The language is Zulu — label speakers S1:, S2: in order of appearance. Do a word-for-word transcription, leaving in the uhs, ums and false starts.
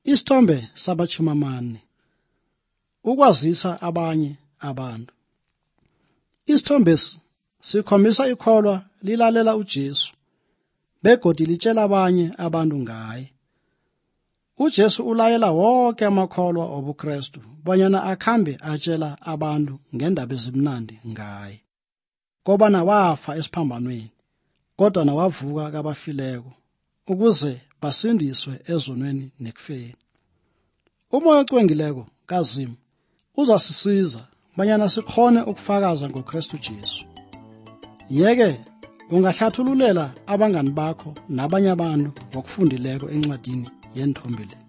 S1: Isithombe sabachumamane. Ukwazisa abanye abantu. Isithombe sikhombisa ikholwa lilalela uJesu begodi litshela abanye abantu ngaye. uJesu ulayela wonke amakholwa obuKristu bonyana akhambe atshela abantu ngendaba ezimnandi ngaye. Kobana wafa esiphambanweni kodwa nawavuka kabafileko ukuze basindiswe ezonweni nekufeni. Umoya ocwengileko kaZimu uzasisiza banyana sikhone ukufakaza ngoKristu Jesu. Yeke ungahlathululela abangani bakho nabanye abantu ngokufundileko encwadini yenthombe le.